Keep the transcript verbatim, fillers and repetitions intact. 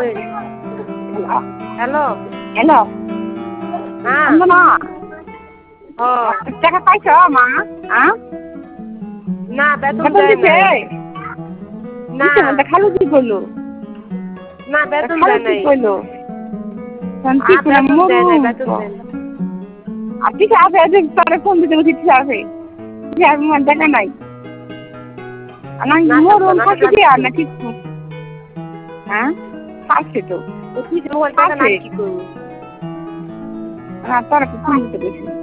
hello hello হ্যাঁ না ও টাকা পাইছ মা হ্যাঁ না বেতন বেতন দেয় দিছে নাই না দিছে বলতে খালু কি করলো না বেতন খালু দেয় কি নাই করলো কি আর করে বেতন মরু দেয় নাই বেতন দেয় নাই আর ঠিক আছে তারে ফোন দিতে বলছি ঠিক আছে ঠিক আছে আমার দেখা নাই নাটক তো মরুন নাটক ফাঁকি দিয়ে আর লাগছে না কিছু হ্যাঁ থাকছে তো তো তুই মোবাইল টাকা নাই কি করবো হ্যাঁ তোরা ফোন দিতে বলছি